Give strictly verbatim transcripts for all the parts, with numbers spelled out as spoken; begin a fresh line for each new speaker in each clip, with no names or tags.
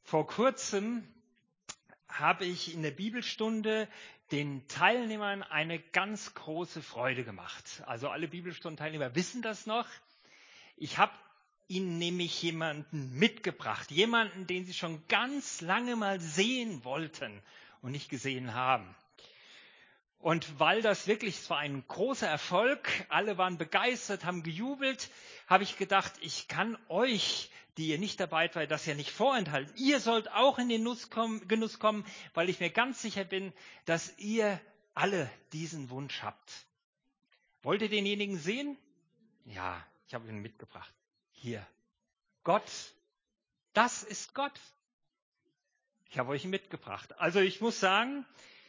Vor kurzem habe ich in der Bibelstunde den Teilnehmern eine ganz große Freude gemacht. Also alle Bibelstundenteilnehmer wissen das noch. Ich habe ihnen nämlich jemanden mitgebracht, jemanden, den sie schon ganz lange mal sehen wollten und nicht gesehen haben. Und weil das wirklich, es war ein großer Erfolg, alle waren begeistert, haben gejubelt, habe ich gedacht, ich kann euch, die ihr nicht dabei seid, das ja nicht vorenthalten. Ihr sollt auch in den Genuss kommen, weil ich mir ganz sicher bin, dass ihr alle diesen Wunsch habt. Wollt ihr denjenigen sehen? Ja, ich habe ihn mitgebracht. Hier. Gott. Das ist Gott. Ich habe euch ihn mitgebracht. Also ich muss sagen,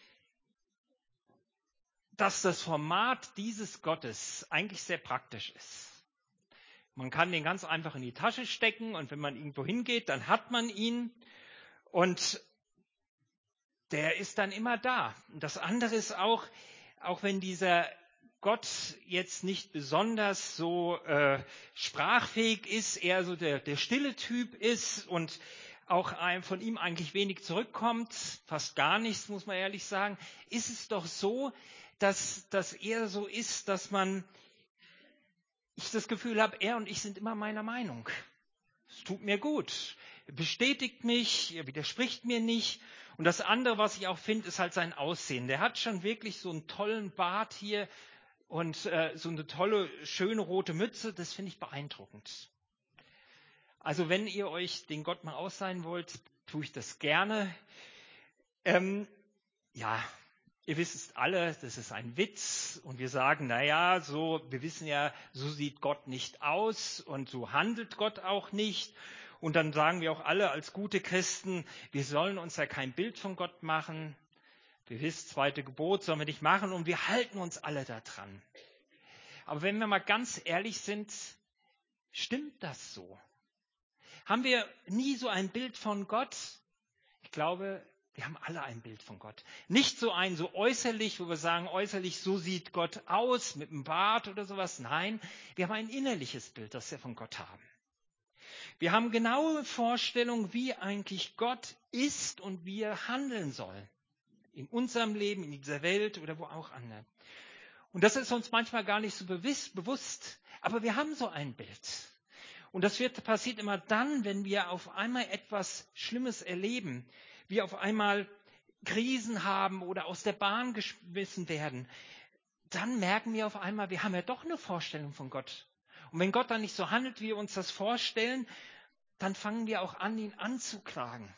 dass das Format dieses Gottes eigentlich sehr praktisch ist. Man kann den ganz einfach in die Tasche stecken und wenn man irgendwo hingeht, dann hat man ihn und der ist dann immer da. Und das andere ist auch, auch wenn dieser Gott jetzt nicht besonders so äh, sprachfähig ist, eher so der, der stille Typ ist und auch einem von ihm eigentlich wenig zurückkommt, fast gar nichts, muss man ehrlich sagen, ist es doch so, dass das eher so ist, dass man, ich das Gefühl habe, er und ich sind immer meiner Meinung. Es tut mir gut, er bestätigt mich, er widerspricht mir nicht. Und das andere, was ich auch finde, ist halt sein Aussehen. Der hat schon wirklich so einen tollen Bart hier und äh, so eine tolle, schöne rote Mütze. Das finde ich beeindruckend. Also wenn ihr euch den Gott mal ausleihen wollt, tue ich das gerne. Ähm, ja, ihr wisst es alle, das ist ein Witz und wir sagen, naja, so, wir wissen ja, so sieht Gott nicht aus und so handelt Gott auch nicht. Und dann sagen wir auch alle als gute Christen, wir sollen uns ja kein Bild von Gott machen. Wir wissen, zweite Gebot sollen wir nicht machen und wir halten uns alle daran. Aber wenn wir mal ganz ehrlich sind, stimmt das so? Haben wir nie so ein Bild von Gott? Ich glaube, wir haben alle ein Bild von Gott. Nicht so ein so äußerlich, wo wir sagen, äußerlich so sieht Gott aus, mit einem Bart oder sowas. Nein, wir haben ein innerliches Bild, das wir von Gott haben. Wir haben genaue Vorstellungen, wie eigentlich Gott ist und wie er handeln soll. In unserem Leben, in dieser Welt oder wo auch andere. Und das ist uns manchmal gar nicht so bewusst, aber wir haben so ein Bild. Und das wird, passiert immer dann, wenn wir auf einmal etwas Schlimmes erleben, wir auf einmal Krisen haben oder aus der Bahn geschmissen werden, dann merken wir auf einmal, wir haben ja doch eine Vorstellung von Gott. Und wenn Gott dann nicht so handelt, wie wir uns das vorstellen, dann fangen wir auch an, ihn anzuklagen.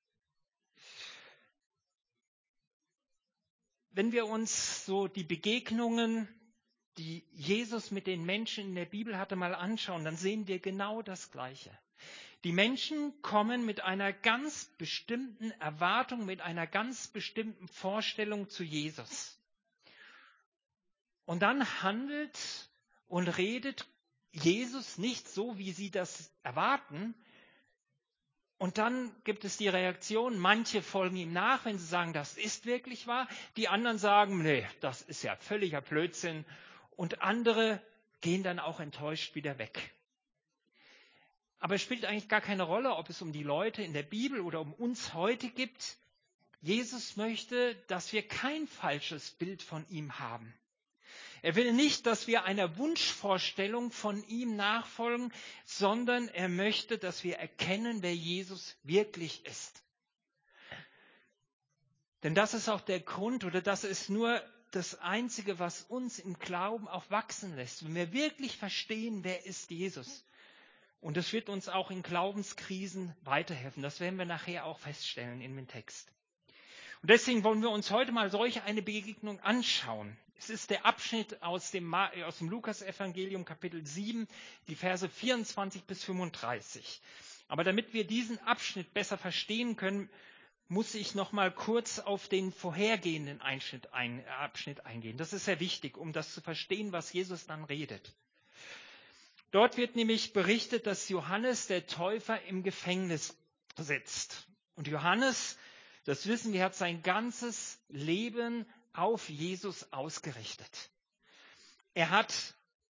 Wenn wir uns so die Begegnungen, die Jesus mit den Menschen in der Bibel hatte, mal anschauen, dann sehen wir genau das Gleiche. Die Menschen kommen mit einer ganz bestimmten Erwartung, mit einer ganz bestimmten Vorstellung zu Jesus. Und dann handelt und redet Jesus nicht so, wie sie das erwarten. Und dann gibt es die Reaktion, manche folgen ihm nach, wenn sie sagen, das ist wirklich wahr. Die anderen sagen, nee, das ist ja völliger Blödsinn. Und andere gehen dann auch enttäuscht wieder weg. Aber es spielt eigentlich gar keine Rolle, ob es um die Leute in der Bibel oder um uns heute geht. Jesus möchte, dass wir kein falsches Bild von ihm haben. Er will nicht, dass wir einer Wunschvorstellung von ihm nachfolgen, sondern er möchte, dass wir erkennen, wer Jesus wirklich ist. Denn das ist auch der Grund oder das ist nur das Einzige, was uns im Glauben auch wachsen lässt. Wenn wir wirklich verstehen, wer ist Jesus. Und das wird uns auch in Glaubenskrisen weiterhelfen. Das werden wir nachher auch feststellen in dem Text. Und deswegen wollen wir uns heute mal solch eine Begegnung anschauen. Es ist der Abschnitt aus dem, aus dem Lukas-Evangelium, Kapitel sieben, die Verse vierundzwanzig bis fünfunddreißig. Aber damit wir diesen Abschnitt besser verstehen können, muss ich noch mal kurz auf den vorhergehenden Einschnitt, ein, Abschnitt eingehen. Das ist sehr wichtig, um das zu verstehen, was Jesus dann redet. Dort wird nämlich berichtet, dass Johannes der Täufer im Gefängnis sitzt. Und Johannes, das wissen wir, hat sein ganzes Leben auf Jesus ausgerichtet. Er hat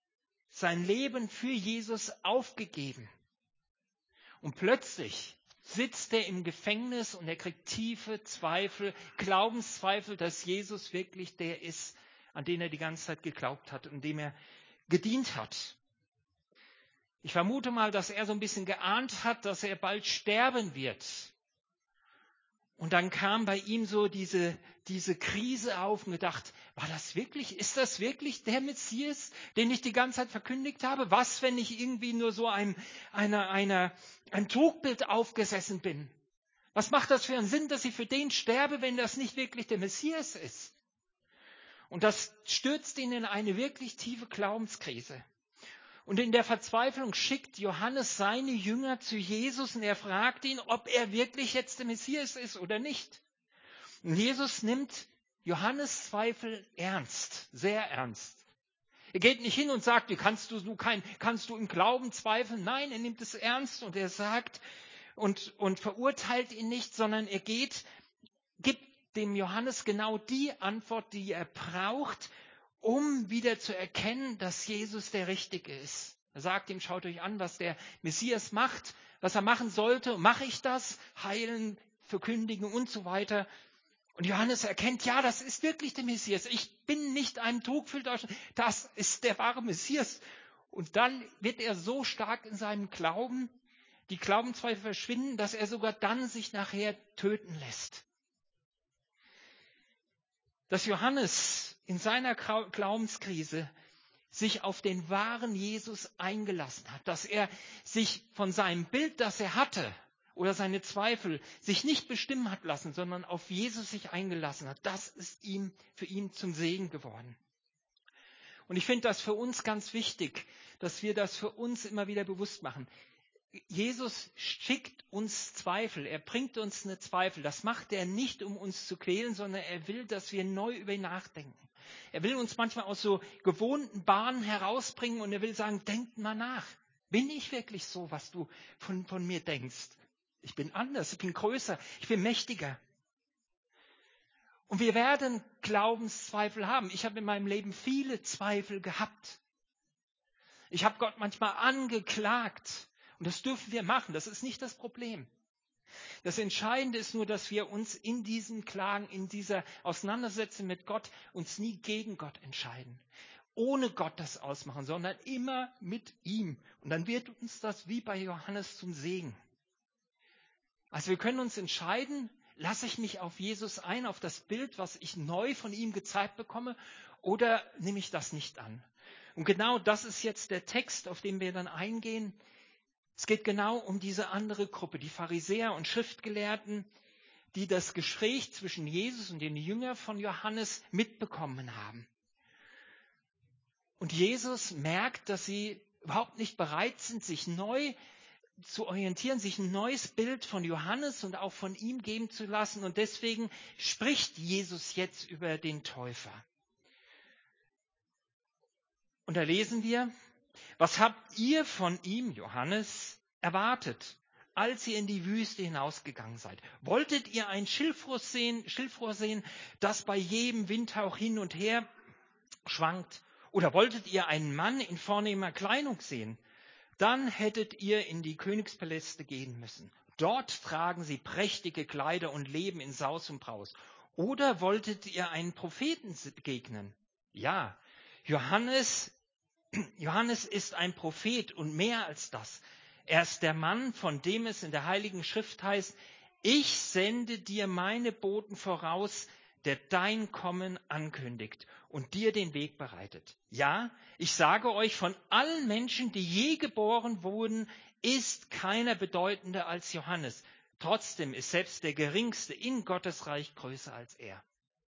sein Leben für Jesus aufgegeben. Und plötzlich sitzt er im Gefängnis und er kriegt tiefe Zweifel, Glaubenszweifel, dass Jesus wirklich der ist, an den er die ganze Zeit geglaubt hat und dem er gedient hat. Ich vermute mal, dass er so ein bisschen geahnt hat, dass er bald sterben wird. Und dann kam bei ihm so diese, diese Krise auf und gedacht, war das wirklich, ist das wirklich der Messias, den ich die ganze Zeit verkündigt habe? Was, wenn ich irgendwie nur so ein, einer, einer, ein Trugbild aufgesessen bin? Was macht das für einen Sinn, dass ich für den sterbe, wenn das nicht wirklich der Messias ist? Und das stürzt ihn in eine wirklich tiefe Glaubenskrise. Und in der Verzweiflung schickt Johannes seine Jünger zu Jesus und er fragt ihn, ob er wirklich jetzt der Messias ist oder nicht. Und Jesus nimmt Johannes Zweifel ernst, sehr ernst. Er geht nicht hin und sagt, wie kannst du, du kein, kannst du im Glauben zweifeln? Nein, er nimmt es ernst und er sagt und, und verurteilt ihn nicht, sondern er geht, gibt dem Johannes genau die Antwort, die er braucht, um wieder zu erkennen, dass Jesus der Richtige ist. Er sagt ihm, schaut euch an, was der Messias macht, was er machen sollte. Mache ich das? Heilen, verkündigen und so weiter. Und Johannes erkennt, ja, das ist wirklich der Messias. Ich bin nicht ein Trugbild, das ist der wahre Messias. Und dann wird er so stark in seinem Glauben, die Glaubenszweifel verschwinden, dass er sogar dann sich nachher töten lässt. Dass Johannes in seiner Glaubenskrise sich auf den wahren Jesus eingelassen hat, dass er sich von seinem Bild, das er hatte, oder seine Zweifel, sich nicht bestimmen hat lassen, sondern auf Jesus sich eingelassen hat, das ist ihm, für ihn zum Segen geworden. Und ich finde das für uns ganz wichtig, dass wir das für uns immer wieder bewusst machen. Jesus schickt uns Zweifel, er bringt uns eine Zweifel. Das macht er nicht, um uns zu quälen, sondern er will, dass wir neu über ihn nachdenken. Er will uns manchmal aus so gewohnten Bahnen herausbringen und er will sagen, denkt mal nach. Bin ich wirklich so, was du von, von mir denkst? Ich bin anders, ich bin größer, ich bin mächtiger. Und wir werden Glaubenszweifel haben. Ich habe in meinem Leben viele Zweifel gehabt. Ich habe Gott manchmal angeklagt. Und das dürfen wir machen, das ist nicht das Problem. Das Entscheidende ist nur, dass wir uns in diesem Klagen, in dieser Auseinandersetzung mit Gott, uns nie gegen Gott entscheiden. Ohne Gott das ausmachen, sondern immer mit ihm. Und dann wird uns das wie bei Johannes zum Segen. Also wir können uns entscheiden, lasse ich mich auf Jesus ein, auf das Bild, was ich neu von ihm gezeigt bekomme, oder nehme ich das nicht an? Und genau das ist jetzt der Text, auf den wir dann eingehen. Es geht genau um diese andere Gruppe, die Pharisäer und Schriftgelehrten, die das Gespräch zwischen Jesus und den Jüngern von Johannes mitbekommen haben. Und Jesus merkt, dass sie überhaupt nicht bereit sind, sich neu zu orientieren, sich ein neues Bild von Johannes und auch von ihm geben zu lassen. Und deswegen spricht Jesus jetzt über den Täufer. Und da lesen wir, was habt ihr von ihm, Johannes, erwartet, als ihr in die Wüste hinausgegangen seid? Wolltet ihr ein Schilfrohr sehen, Schilfrohr sehen, das bei jedem Windhauch hin und her schwankt? Oder wolltet ihr einen Mann in vornehmer Kleidung sehen? Dann hättet ihr in die Königspaläste gehen müssen. Dort tragen sie prächtige Kleider und leben in Saus und Braus. Oder wolltet ihr einen Propheten begegnen? Ja, Johannes, Johannes ist ein Prophet und mehr als das. Er ist der Mann, von dem es in der Heiligen Schrift heißt, ich sende dir meine Boten voraus, der dein Kommen ankündigt und dir den Weg bereitet. Ja, ich sage euch, von allen Menschen, die je geboren wurden, ist keiner bedeutender als Johannes. Trotzdem ist selbst der Geringste in Gottes Reich größer als er.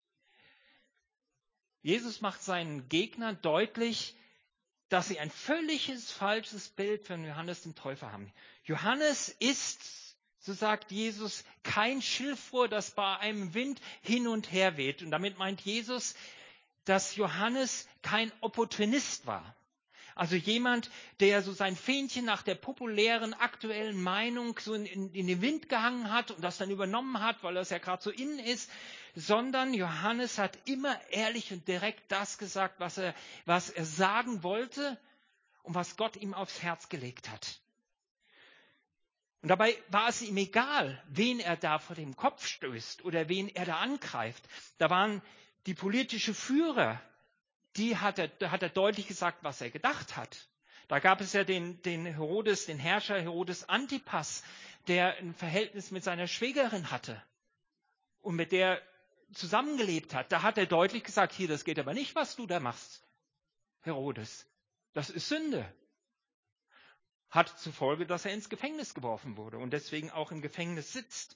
Jesus macht seinen Gegnern deutlich, dass sie ein völliges falsches Bild von Johannes dem Täufer haben. Johannes ist, so sagt Jesus, kein Schilfrohr, das bei einem Wind hin und her weht. Und damit meint Jesus, dass Johannes kein Opportunist war. Also jemand, der so sein Fähnchen nach der populären, aktuellen Meinung so in, in, in den Wind gehangen hat und das dann übernommen hat, weil das ja gerade so innen ist, sondern Johannes hat immer ehrlich und direkt das gesagt, was er, was er sagen wollte und was Gott ihm aufs Herz gelegt hat. Und dabei war es ihm egal, wen er da vor dem Kopf stößt oder wen er da angreift. Da waren die politischen Führer, die hat er, da hat er deutlich gesagt, was er gedacht hat. Da gab es ja den, den Herodes, den Herrscher Herodes Antipas, der ein Verhältnis mit seiner Schwägerin hatte und mit der zusammengelebt hat. Da hat er deutlich gesagt, hier, das geht aber nicht, was du da machst, Herodes. Das ist Sünde. Hat zur Folge, dass er ins Gefängnis geworfen wurde und deswegen auch im Gefängnis sitzt.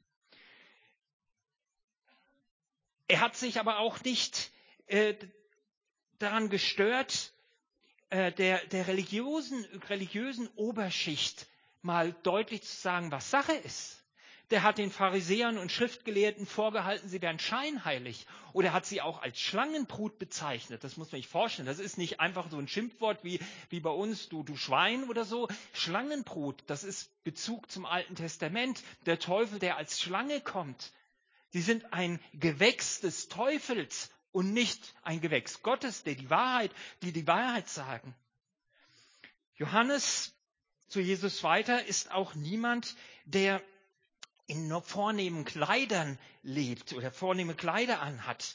Er hat sich aber auch nicht äh, daran gestört, äh, der, der religiösen, religiösen Oberschicht mal deutlich zu sagen, was Sache ist. Der hat den Pharisäern und Schriftgelehrten vorgehalten, sie wären scheinheilig. Oder hat sie auch als Schlangenbrut bezeichnet. Das muss man sich vorstellen. Das ist nicht einfach so ein Schimpfwort wie, wie bei uns, du, du Schwein oder so. Schlangenbrut, das ist Bezug zum Alten Testament. Der Teufel, der als Schlange kommt. Sie sind ein Gewächs des Teufels und nicht ein Gewächs Gottes, der die Wahrheit, die die Wahrheit sagen. Johannes, zu Jesus weiter, ist auch niemand, der in vornehmen Kleidern lebt oder vornehme Kleider anhat.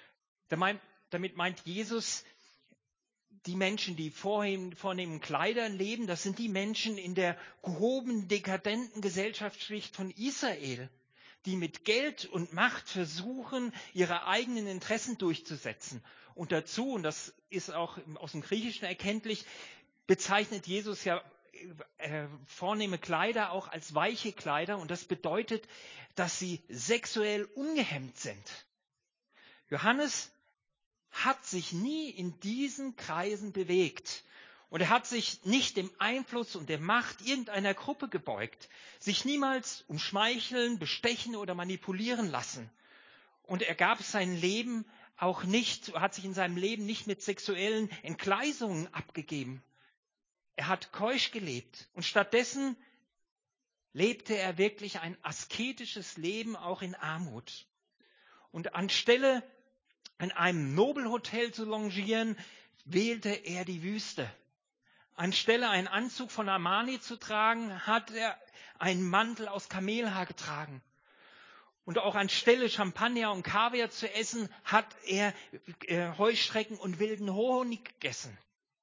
Damit meint Jesus, die Menschen, die vornehmen, vornehmen Kleidern leben, das sind die Menschen in der gehobenen, dekadenten Gesellschaftsschicht von Israel, die mit Geld und Macht versuchen, ihre eigenen Interessen durchzusetzen. Und dazu, und das ist auch aus dem Griechischen erkenntlich, bezeichnet Jesus ja Äh, vornehme Kleider auch als weiche Kleider und das bedeutet, dass sie sexuell ungehemmt sind. Johannes hat sich nie in diesen Kreisen bewegt und er hat sich nicht dem Einfluss und der Macht irgendeiner Gruppe gebeugt, sich niemals umschmeicheln, bestechen oder manipulieren lassen. Und er gab sein Leben auch nicht, hat sich in seinem Leben nicht mit sexuellen Entgleisungen abgegeben. Er hat keusch gelebt und stattdessen lebte er wirklich ein asketisches Leben, auch in Armut. Und anstelle in einem Nobelhotel zu longieren, wählte er die Wüste. Anstelle einen Anzug von Armani zu tragen, hat er einen Mantel aus Kamelhaar getragen. Und auch anstelle Champagner und Kaviar zu essen, hat er äh, Heuschrecken und wilden Honig gegessen.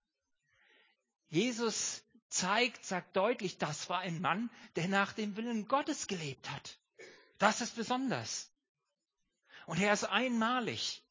Jesus zeigt, sagt deutlich, das war ein Mann, der nach dem Willen Gottes gelebt hat. Das ist besonders. Und er ist einmalig.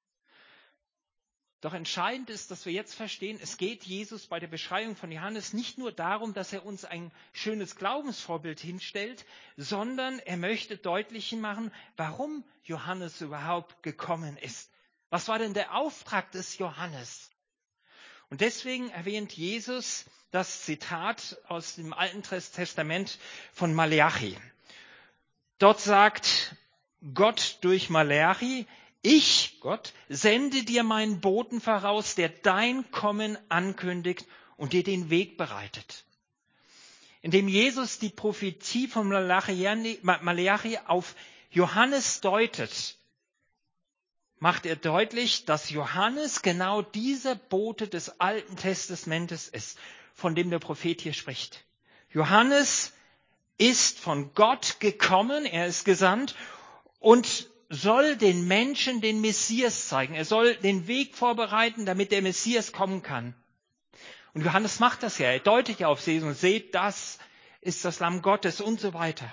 Doch entscheidend ist, dass wir jetzt verstehen, es geht Jesus bei der Beschreibung von Johannes nicht nur darum, dass er uns ein schönes Glaubensvorbild hinstellt, sondern er möchte deutlich machen, warum Johannes überhaupt gekommen ist. Was war denn der Auftrag des Johannes? Und deswegen erwähnt Jesus das Zitat aus dem Alten Testament von Maleachi. Dort sagt Gott durch Maleachi, ich, Gott, sende dir meinen Boten voraus, der dein Kommen ankündigt und dir den Weg bereitet. Indem Jesus die Prophetie von Maleachi auf Johannes deutet, macht er deutlich, dass Johannes genau dieser Bote des Alten Testamentes ist, von dem der Prophet hier spricht. Johannes ist von Gott gekommen, er ist gesandt und soll den Menschen den Messias zeigen. Er soll den Weg vorbereiten, damit der Messias kommen kann. Und Johannes macht das ja, er deutet ja auf Jesus und seht, das ist das Lamm Gottes und so weiter.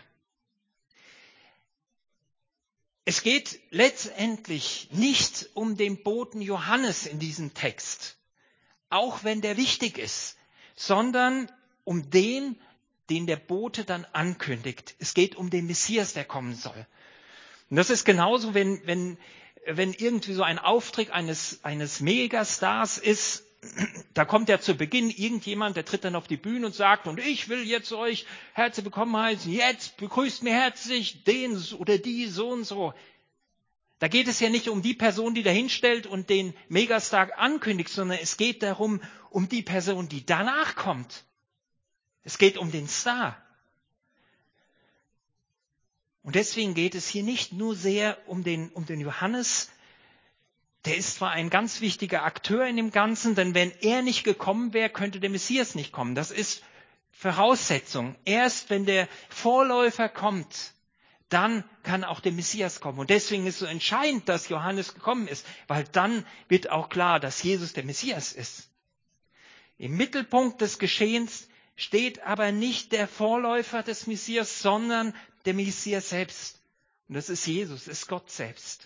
Es geht letztendlich nicht um den Boten Johannes in diesem Text, auch wenn der wichtig ist, sondern um den, den der Bote dann ankündigt. Es geht um den Messias, der kommen soll. Und das ist genauso, wenn, wenn, wenn irgendwie so ein Auftritt eines, eines Megastars ist, da kommt ja zu Beginn irgendjemand, der tritt dann auf die Bühne und sagt, und ich will jetzt euch herzlich willkommen heißen, jetzt begrüßt mir herzlich den oder die so und so. Da geht es ja nicht um die Person, die da hinstellt und den Megastar ankündigt, sondern es geht darum, um die Person, die danach kommt. Es geht um den Star. Und deswegen geht es hier nicht nur sehr um den, um den Johannes. Der ist zwar ein ganz wichtiger Akteur in dem Ganzen, denn wenn er nicht gekommen wäre, könnte der Messias nicht kommen. Das ist Voraussetzung. Erst wenn der Vorläufer kommt, dann kann auch der Messias kommen. Und deswegen ist es so entscheidend, dass Johannes gekommen ist, weil dann wird auch klar, dass Jesus der Messias ist. Im Mittelpunkt des Geschehens steht aber nicht der Vorläufer des Messias, sondern der Messias selbst. Und das ist Jesus, ist Gott selbst.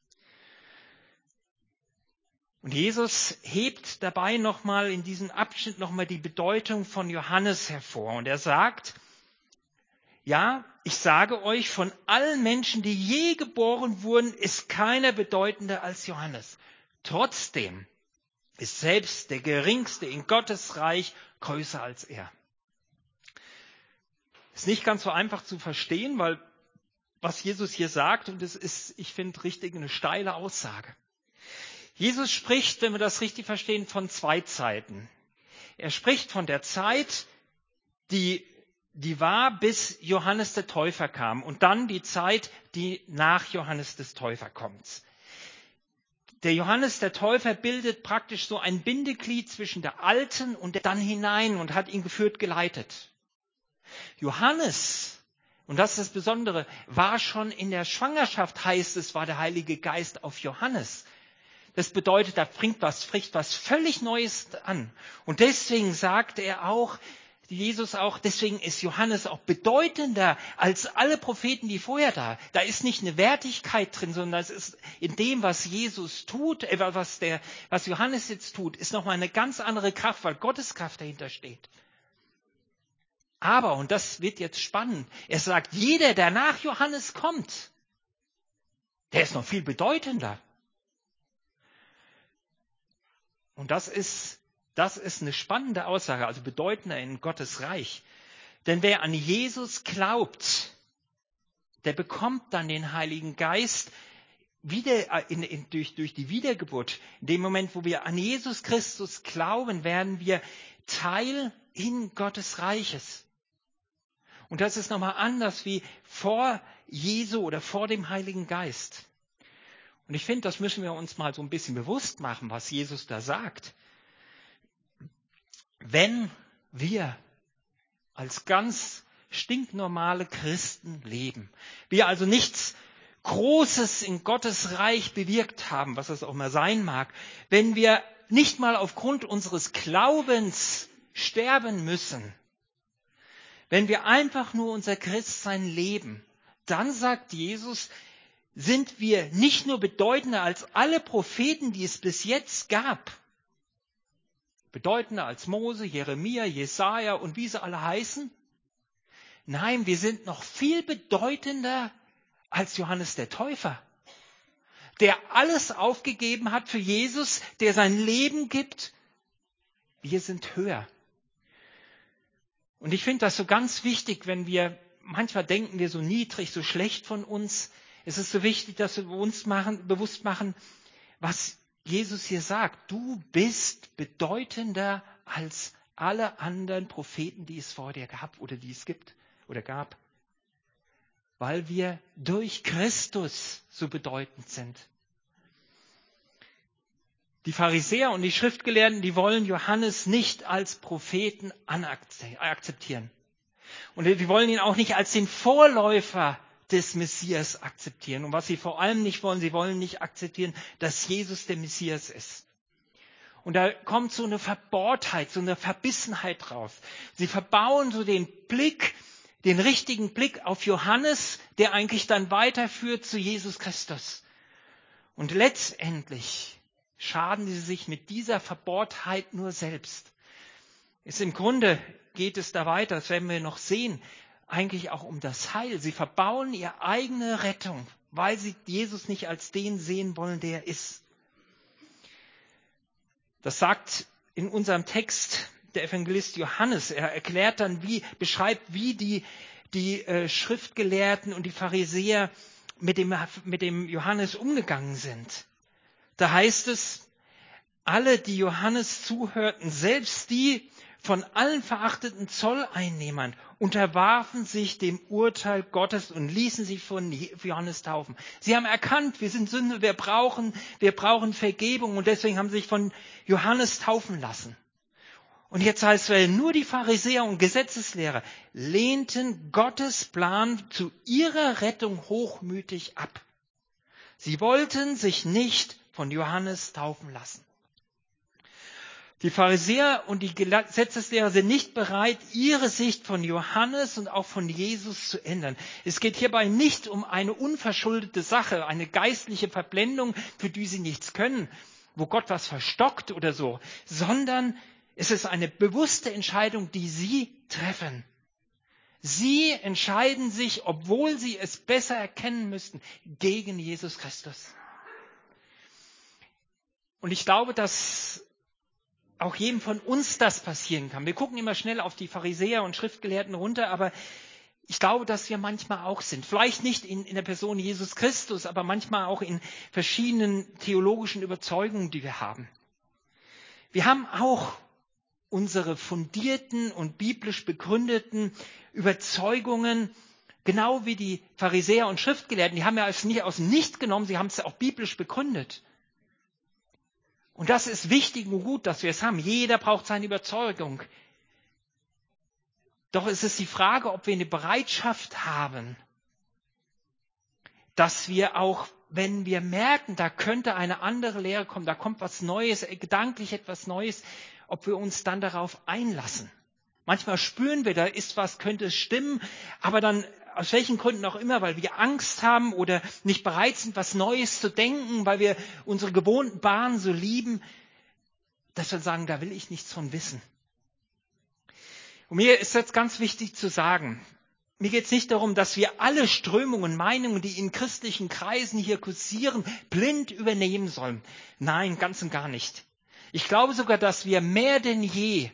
Und Jesus hebt dabei nochmal in diesem Abschnitt nochmal die Bedeutung von Johannes hervor. Und er sagt, ja, ich sage euch, von allen Menschen, die je geboren wurden, ist keiner bedeutender als Johannes. Trotzdem ist selbst der Geringste in Gottes Reich größer als er. Ist nicht ganz so einfach zu verstehen, weil was Jesus hier sagt, und das ist, ich finde, richtig eine steile Aussage. Jesus spricht, wenn wir das richtig verstehen, von zwei Zeiten. Er spricht von der Zeit, die, die war, bis Johannes der Täufer kam, und dann die Zeit, die nach Johannes des Täufer kommt. Der Johannes der Täufer bildet praktisch so ein Bindeglied zwischen der Alten und der dann hinein und hat ihn geführt, geleitet. Johannes, und das ist das Besondere, war schon in der Schwangerschaft, heißt es, war der Heilige Geist auf Johannes. Das bedeutet, da bringt was, spricht was völlig Neues an. Und deswegen sagt er auch, Jesus auch, deswegen ist Johannes auch bedeutender als alle Propheten, die vorher da. Da ist nicht eine Wertigkeit drin, sondern es ist in dem, was Jesus tut, äh, was der, was Johannes jetzt tut, ist nochmal eine ganz andere Kraft, weil Gottes Kraft dahinter steht. Aber, und das wird jetzt spannend, er sagt, jeder, der nach Johannes kommt, der ist noch viel bedeutender. Und das ist, das ist eine spannende Aussage, also bedeutender in Gottes Reich. Denn wer an Jesus glaubt, der bekommt dann den Heiligen Geist wieder in, in, durch, durch die Wiedergeburt. In dem Moment, wo wir an Jesus Christus glauben, werden wir Teil in Gottes Reiches. Und das ist nochmal anders wie vor Jesu oder vor dem Heiligen Geist. Und ich finde, das müssen wir uns mal so ein bisschen bewusst machen, was Jesus da sagt. Wenn wir als ganz stinknormale Christen leben, wir also nichts Großes in Gottes Reich bewirkt haben, was das auch mal sein mag, wenn wir nicht mal aufgrund unseres Glaubens sterben müssen, wenn wir einfach nur unser Christsein leben, dann sagt Jesus, sind wir nicht nur bedeutender als alle Propheten, die es bis jetzt gab. Bedeutender als Mose, Jeremia, Jesaja und wie sie alle heißen. Nein, wir sind noch viel bedeutender als Johannes der Täufer, der alles aufgegeben hat für Jesus, der sein Leben gibt. Wir sind höher. Und ich finde das so ganz wichtig, wenn wir, manchmal denken wir so niedrig, so schlecht von uns. Es ist so wichtig, dass wir uns machen, bewusst machen, was Jesus hier sagt. Du bist bedeutender als alle anderen Propheten, die es vor dir gab oder die es gibt oder gab. Weil wir durch Christus so bedeutend sind. Die Pharisäer und die Schriftgelehrten, die wollen Johannes nicht als Propheten akzeptieren. Und die wollen ihn auch nicht als den Vorläufer des Messias akzeptieren. Und was sie vor allem nicht wollen, sie wollen nicht akzeptieren, dass Jesus der Messias ist. Und da kommt so eine Verbohrtheit, so eine Verbissenheit raus. Sie verbauen so den Blick, den richtigen Blick auf Johannes, der eigentlich dann weiterführt zu Jesus Christus. Und letztendlich schaden sie sich mit dieser Verbohrtheit nur selbst. Ist im Grunde geht es da weiter, das werden wir noch sehen, eigentlich auch um das Heil. Sie verbauen ihre eigene Rettung, weil sie Jesus nicht als den sehen wollen, der er ist. Das sagt in unserem Text der Evangelist Johannes. Er erklärt dann, wie, beschreibt, wie die, die äh, Schriftgelehrten und die Pharisäer mit dem, mit dem Johannes umgegangen sind. Da heißt es, alle, die Johannes zuhörten, selbst die von allen verachteten Zolleinnehmern, unterwarfen sich dem Urteil Gottes und ließen sich von Johannes taufen. Sie haben erkannt, wir sind Sünder, wir brauchen, wir brauchen Vergebung und deswegen haben sie sich von Johannes taufen lassen. Und jetzt heißt es, nur die Pharisäer und Gesetzeslehrer lehnten Gottes Plan zu ihrer Rettung hochmütig ab. Sie wollten sich nicht von Johannes taufen lassen. Die Pharisäer und die Gesetzeslehrer sind nicht bereit, ihre Sicht von Johannes und auch von Jesus zu ändern. Es geht hierbei nicht um eine unverschuldete Sache, eine geistliche Verblendung, für die sie nichts können, wo Gott was verstockt oder so, sondern es ist eine bewusste Entscheidung, die sie treffen. Sie entscheiden sich, obwohl sie es besser erkennen müssten, gegen Jesus Christus. Und ich glaube, dass auch jedem von uns das passieren kann. Wir gucken immer schnell auf die Pharisäer und Schriftgelehrten runter, aber ich glaube, dass wir manchmal auch sind. Vielleicht nicht in, in der Person Jesus Christus, aber manchmal auch in verschiedenen theologischen Überzeugungen, die wir haben. Wir haben auch unsere fundierten und biblisch begründeten Überzeugungen, genau wie die Pharisäer und Schriftgelehrten. Die haben ja es nicht aus dem Nichts genommen, sie haben es auch biblisch begründet. Und das ist wichtig und gut, dass wir es haben. Jeder braucht seine Überzeugung. Doch es ist die Frage, ob wir eine Bereitschaft haben, dass wir auch, wenn wir merken, da könnte eine andere Lehre kommen, da kommt was Neues, gedanklich etwas Neues, ob wir uns dann darauf einlassen. Manchmal spüren wir, da ist was, könnte es stimmen, aber dann aus welchen Gründen auch immer, weil wir Angst haben oder nicht bereit sind, was Neues zu denken, weil wir unsere gewohnten Bahnen so lieben, dass wir sagen, da will ich nichts von wissen. Und mir ist jetzt ganz wichtig zu sagen, mir geht es nicht darum, dass wir alle Strömungen, Meinungen, die in christlichen Kreisen hier kursieren, blind übernehmen sollen. Nein, ganz und gar nicht. Ich glaube sogar, dass wir mehr denn je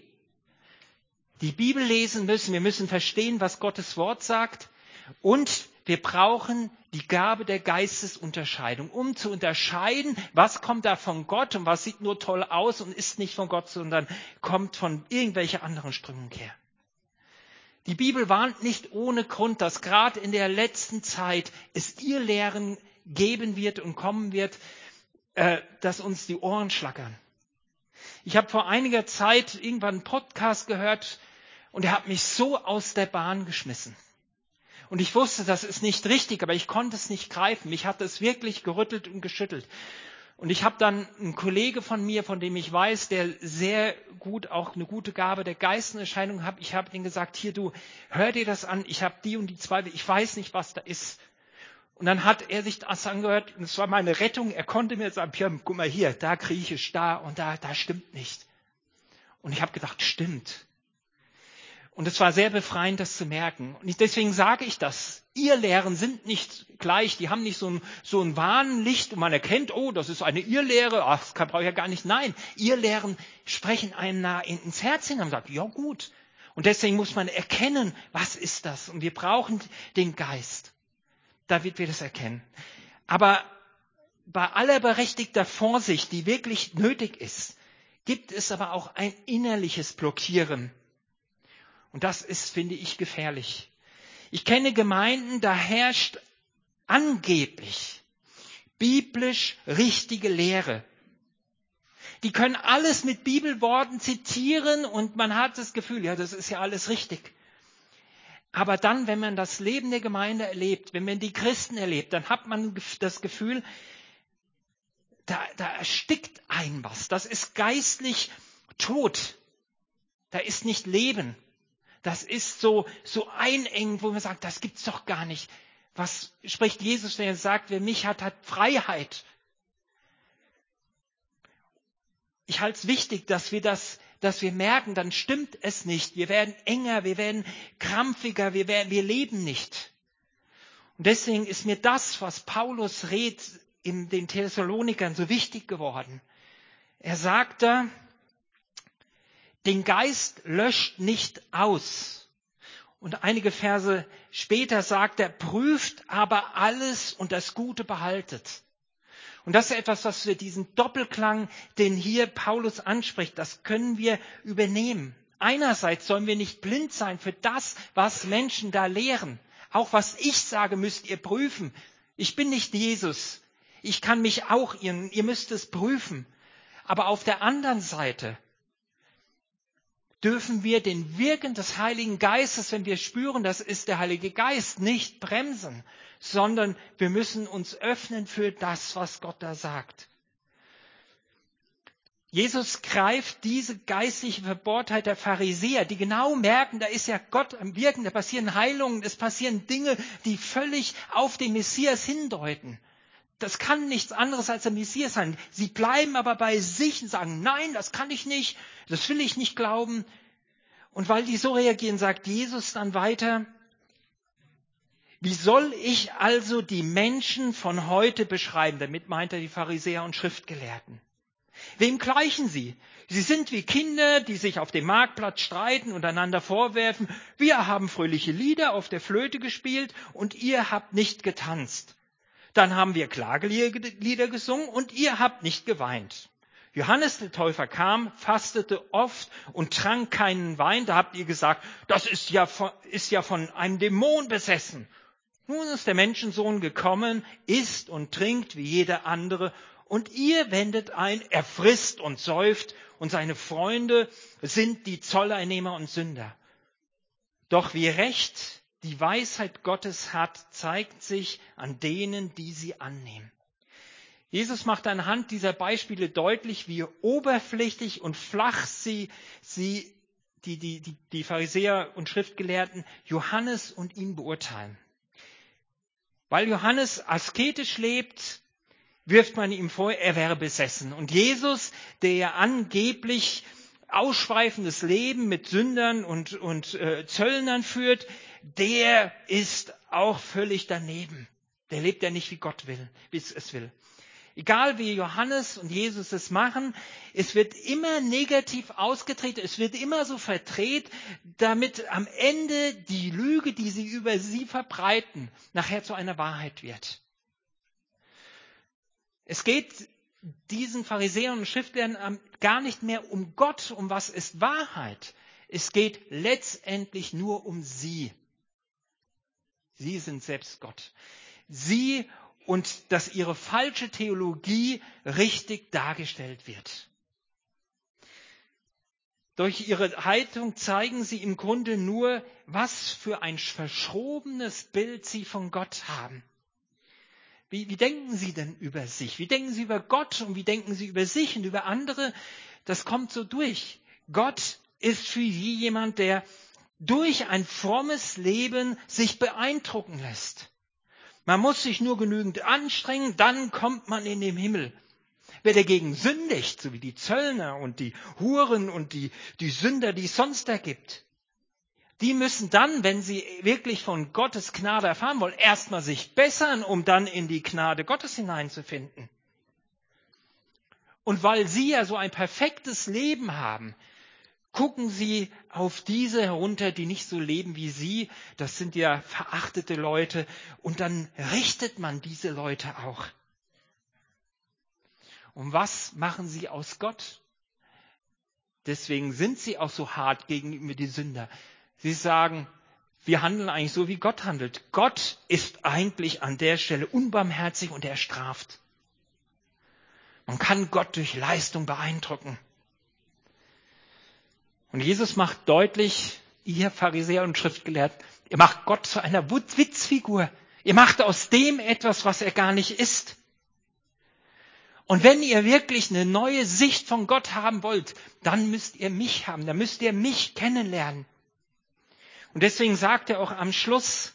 die Bibel lesen müssen. Wir müssen verstehen, was Gottes Wort sagt. Und wir brauchen die Gabe der Geistesunterscheidung, um zu unterscheiden, was kommt da von Gott und was sieht nur toll aus und ist nicht von Gott, sondern kommt von irgendwelcher anderen Strömung her. Die Bibel warnt nicht ohne Grund, dass gerade in der letzten Zeit es Irrlehren geben wird und kommen wird, äh, dass uns die Ohren schlackern. Ich habe vor einiger Zeit irgendwann einen Podcast gehört und er hat mich so aus der Bahn geschmissen. Und ich wusste, das ist nicht richtig, aber ich konnte es nicht greifen. Mich hat es wirklich gerüttelt und geschüttelt. Und ich habe dann einen Kollege von mir, von dem ich weiß, der sehr gut auch eine gute Gabe der Geisteserscheinung hat. Ich habe ihm gesagt, hier du, hör dir das an. Ich habe die und die Zweifel. Ich weiß nicht, was da ist. Und dann hat er sich das angehört. Und es war meine Rettung. Er konnte mir sagen, Pierre, guck mal hier, da griechisch, da und da, da stimmt nicht. Und ich habe gedacht, stimmt. Und es war sehr befreiend, das zu merken. Und deswegen sage ich das. Irrlehren sind nicht gleich. Die haben nicht so ein, so ein Warnlicht und man erkennt, oh, das ist eine Irrlehre. Ach, das brauche ich ja gar nicht. Nein, Irrlehren sprechen einem nah ins Herz hinein und sagen, ja gut. Und deswegen muss man erkennen, was ist das? Und wir brauchen den Geist, damit wir das erkennen. Aber bei aller berechtigter Vorsicht, die wirklich nötig ist, gibt es aber auch ein innerliches Blockieren. Und das ist, finde ich, gefährlich. Ich kenne Gemeinden, da herrscht angeblich biblisch richtige Lehre. Die können alles mit Bibelworten zitieren und man hat das Gefühl, ja, das ist ja alles richtig. Aber dann, wenn man das Leben der Gemeinde erlebt, wenn man die Christen erlebt, dann hat man das Gefühl, da, da erstickt ein was. Das ist geistlich tot. Da ist nicht Leben. Das ist so, so einengend, wo man sagt, das gibt's doch gar nicht. Was spricht Jesus, wenn er sagt, wer mich hat, hat Freiheit. Ich halte es wichtig, dass wir das, dass wir merken, dann stimmt es nicht. Wir werden enger, wir werden krampfiger, wir werden, wir leben nicht. Und deswegen ist mir das, was Paulus redet in den Thessalonikern, so wichtig geworden. Er sagt da, den Geist löscht nicht aus. Und einige Verse später sagt er, prüft aber alles und das Gute behaltet. Und das ist etwas, was wir diesen Doppelklang, den hier Paulus anspricht, das können wir übernehmen. Einerseits sollen wir nicht blind sein für das, was Menschen da lehren. Auch was ich sage, müsst ihr prüfen. Ich bin nicht Jesus. Ich kann mich auch irren. Ihr müsst es prüfen. Aber auf der anderen Seite dürfen wir den Wirken des Heiligen Geistes, wenn wir spüren, das ist der Heilige Geist, nicht bremsen, sondern wir müssen uns öffnen für das, was Gott da sagt. Jesus greift diese geistliche Verbohrtheit der Pharisäer, die genau merken, da ist ja Gott am Wirken, da passieren Heilungen, es passieren Dinge, die völlig auf den Messias hindeuten. Das kann nichts anderes als der Messias sein. Sie bleiben aber bei sich und sagen, nein, das kann ich nicht, das will ich nicht glauben. Und weil die so reagieren, sagt Jesus dann weiter, wie soll ich also die Menschen von heute beschreiben? Damit meint er die Pharisäer und Schriftgelehrten. Wem gleichen sie? Sie sind wie Kinder, die sich auf dem Marktplatz streiten und einander vorwerfen, wir haben fröhliche Lieder auf der Flöte gespielt und ihr habt nicht getanzt. Dann haben wir Klagelieder gesungen und ihr habt nicht geweint. Johannes der Täufer kam, fastete oft und trank keinen Wein. Da habt ihr gesagt, das ist ja von, ist ja von einem Dämon besessen. Nun ist der Menschensohn gekommen, isst und trinkt wie jeder andere. Und ihr wendet ein, er frisst und säuft und seine Freunde sind die Zolleinnehmer und Sünder. Doch wie recht die Weisheit Gottes hat, zeigt sich an denen, die sie annehmen. Jesus macht anhand dieser Beispiele deutlich, wie oberflächlich und flach sie, sie die, die, die, die Pharisäer und Schriftgelehrten Johannes und ihn beurteilen. Weil Johannes asketisch lebt, wirft man ihm vor, er wäre besessen. Und Jesus, der ja angeblich ausschweifendes Leben mit Sündern und, und äh, Zöllnern führt, der ist auch völlig daneben. Der lebt ja nicht, wie Gott will, wie es will. Egal wie Johannes und Jesus es machen, es wird immer negativ ausgetreten, es wird immer so verdreht, damit am Ende die Lüge, die sie über sie verbreiten, nachher zu einer Wahrheit wird. Es geht diesen Pharisäern und Schriftgelehrten gar nicht mehr um Gott, um was ist Wahrheit. Es geht letztendlich nur um sie. Sie sind selbst Gott. Sie und dass ihre falsche Theologie richtig dargestellt wird. Durch ihre Haltung zeigen sie im Grunde nur, was für ein verschrobenes Bild sie von Gott haben. Wie, wie denken sie denn über sich? Wie denken sie über Gott und wie denken sie über sich und über andere? Das kommt so durch. Gott ist für sie jemand, der durch ein frommes Leben sich beeindrucken lässt. Man muss sich nur genügend anstrengen, dann kommt man in den Himmel. Wer dagegen sündigt, so wie die Zöllner und die Huren und die, die Sünder, die es sonst da gibt, die müssen dann, wenn sie wirklich von Gottes Gnade erfahren wollen, erstmal sich bessern, um dann in die Gnade Gottes hineinzufinden. Und weil sie ja so ein perfektes Leben haben, gucken sie auf diese herunter, die nicht so leben wie sie. Das sind ja verachtete Leute. Und dann richtet man diese Leute auch. Und was machen sie aus Gott? Deswegen sind sie auch so hart gegenüber die Sünder. Sie sagen, wir handeln eigentlich so, wie Gott handelt. Gott ist eigentlich an der Stelle unbarmherzig und er straft. Man kann Gott durch Leistung beeindrucken. Und Jesus macht deutlich, ihr Pharisäer und Schriftgelehrten, ihr macht Gott zu einer Witzfigur. Ihr macht aus dem etwas, was er gar nicht ist. Und wenn ihr wirklich eine neue Sicht von Gott haben wollt, dann müsst ihr mich haben, dann müsst ihr mich kennenlernen. Und deswegen sagt er auch am Schluss,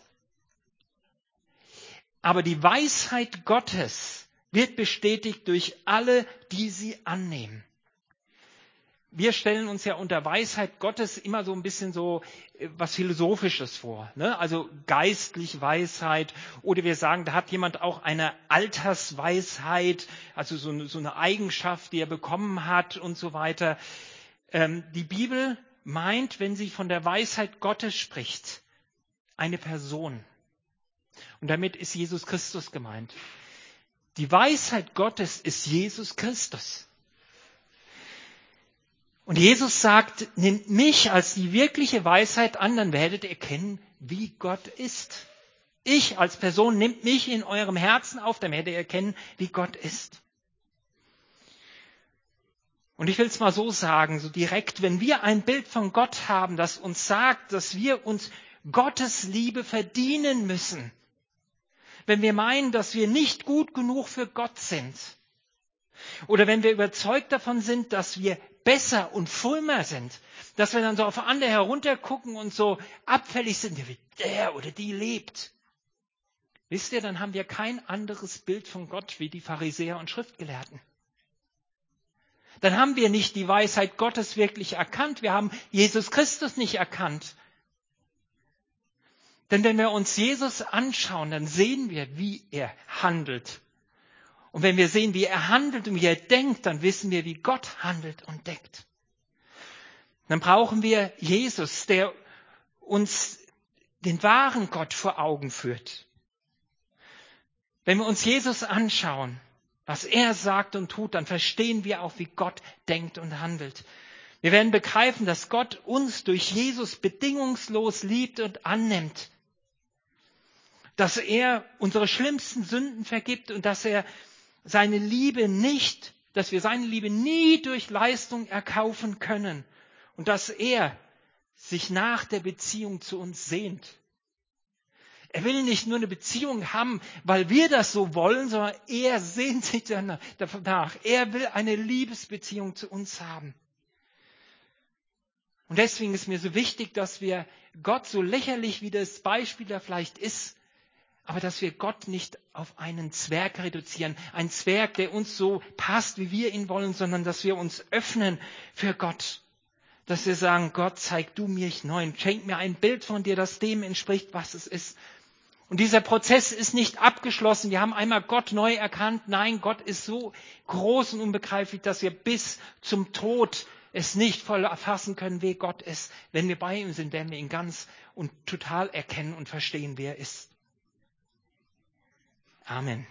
aber die Weisheit Gottes wird bestätigt durch alle, die sie annehmen. Wir stellen uns ja unter Weisheit Gottes immer so ein bisschen so was Philosophisches vor, ne? Also geistlich Weisheit, oder wir sagen, da hat jemand auch eine Altersweisheit, also so eine, so eine Eigenschaft, die er bekommen hat und so weiter. Ähm, die Bibel meint, wenn sie von der Weisheit Gottes spricht, eine Person. Und damit ist Jesus Christus gemeint. Die Weisheit Gottes ist Jesus Christus. Und Jesus sagt, nehmt mich als die wirkliche Weisheit an, dann werdet ihr erkennen, wie Gott ist. Ich als Person, nehmt mich in eurem Herzen auf, dann werdet ihr erkennen, wie Gott ist. Und ich will es mal so sagen, so direkt, wenn wir ein Bild von Gott haben, das uns sagt, dass wir uns Gottes Liebe verdienen müssen, wenn wir meinen, dass wir nicht gut genug für Gott sind, oder wenn wir überzeugt davon sind, dass wir besser und frömmer sind, dass wir dann so auf andere heruntergucken und so abfällig sind, wie der oder die lebt. Wisst ihr, dann haben wir kein anderes Bild von Gott wie die Pharisäer und Schriftgelehrten. Dann haben wir nicht die Weisheit Gottes wirklich erkannt. Wir haben Jesus Christus nicht erkannt. Denn wenn wir uns Jesus anschauen, dann sehen wir, wie er handelt. Und wenn wir sehen, wie er handelt und wie er denkt, dann wissen wir, wie Gott handelt und denkt. Dann brauchen wir Jesus, der uns den wahren Gott vor Augen führt. Wenn wir uns Jesus anschauen, was er sagt und tut, dann verstehen wir auch, wie Gott denkt und handelt. Wir werden begreifen, dass Gott uns durch Jesus bedingungslos liebt und annimmt. Dass er unsere schlimmsten Sünden vergibt und dass er seine Liebe nicht, dass wir seine Liebe nie durch Leistung erkaufen können. Und dass er sich nach der Beziehung zu uns sehnt. Er will nicht nur eine Beziehung haben, weil wir das so wollen, sondern er sehnt sich danach. Er will eine Liebesbeziehung zu uns haben. Und deswegen ist mir so wichtig, dass wir Gott, so lächerlich wie das Beispiel da vielleicht ist, aber dass wir Gott nicht auf einen Zwerg reduzieren. Ein Zwerg, der uns so passt, wie wir ihn wollen, sondern dass wir uns öffnen für Gott. Dass wir sagen, Gott, zeig du mir neu, schenk mir ein Bild von dir, das dem entspricht, was es ist. Und dieser Prozess ist nicht abgeschlossen. Wir haben einmal Gott neu erkannt. Nein, Gott ist so groß und unbegreiflich, dass wir bis zum Tod es nicht voll erfassen können, wer Gott ist. Wenn wir bei ihm sind, werden wir ihn ganz und total erkennen und verstehen, wer er ist. Amen.